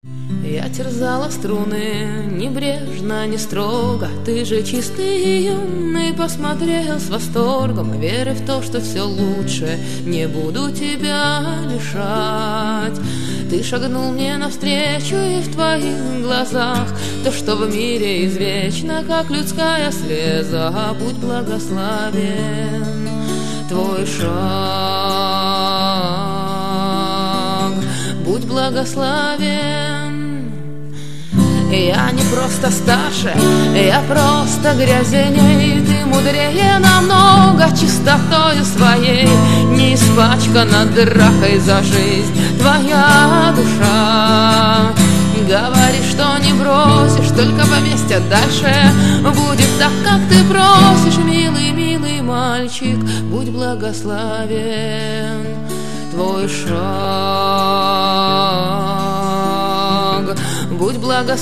Я терзала струны небрежно, не строго. Ты же чистый и юный, посмотрел с восторгом, веря в то, что все лучше, не буду тебя лишать. Ты шагнул мне навстречу, и в твоих глазах то, что в мире извечно, как людская слеза. Будь благословен твой шаг, будь благословен. Я не просто старше, я просто грязеней. Ты мудрее намного чистотою своей, не испачкана дракой за жизнь твоя душа. Говоришь, что не бросишь, только поместья дальше будет так, как ты просишь. Милый, милый мальчик, будь благословен твой шаг, будь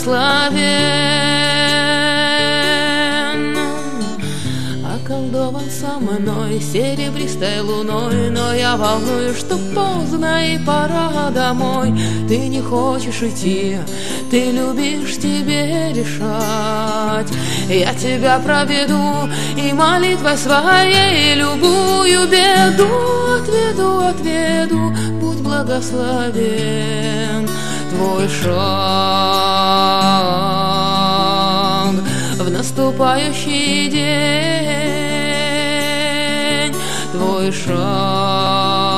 благословен. Околдован со мной серебристой луной, но я волнуюсь, что поздно и пора домой. Ты не хочешь идти, ты любишь, тебе решать. Я тебя проведу и молитвой своей любую беду отведу. Будь благословен твой шаг в наступающий день, твой шаг.